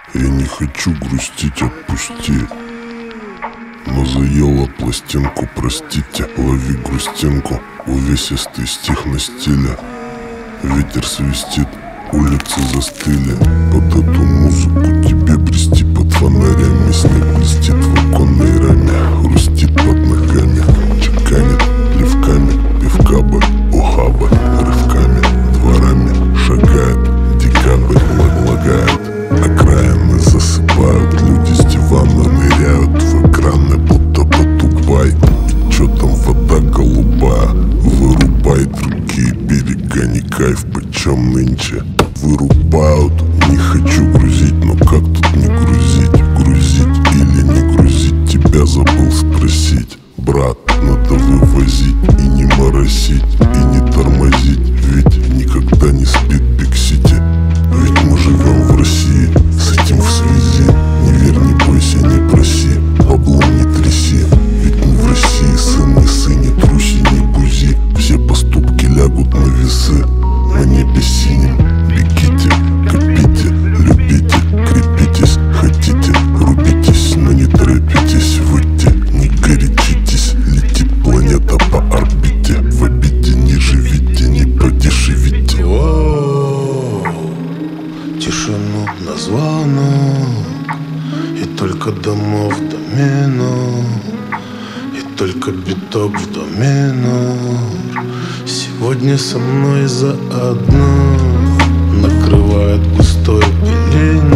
Я не хочу грустить, отпусти. Но заела пластинку, простите. Лови грустинку, увесистый стих на стиле. Ветер свистит, улицы застыли. Под эту музыку тебе брести под фонарями. Снег блестит в оконной раме, хрустит под ногами, чеканит плевками. Пивка бы, ухаба, рывками, дворами шагает декабрь, лагает. Окраины засыпают, люди с дивана ныряют в экраны, будто Батубай. И чё там вода голубая? Вырубай другие берега, не кайф, почем нынче вырубают. Не хочу грузить, но как тут не грузить? Грузить или не грузить? Тебя забыл спросить. Брат, надо вывозить и не моросить, и не тормозить. Ведь никогда не спит Биг-Сити. Ведь мы живем в России, с этим в связи. Не верь, не бойся, не проси, баблом не тряси. Ведь не в России сын, не сы, не труси, не бузи. Все поступки лягут на весы. На небе синим бегите, копите, любите, крепитесь. Хотите, рубитесь, но не торопитесь. Выйти, не горячитесь. Летит планета по орбите. В обиде не живите, не подешевите. Тишину на звонок, и только домов домино, и только биток в до минор. Сегодня со мной заодно накрывает густое пелень.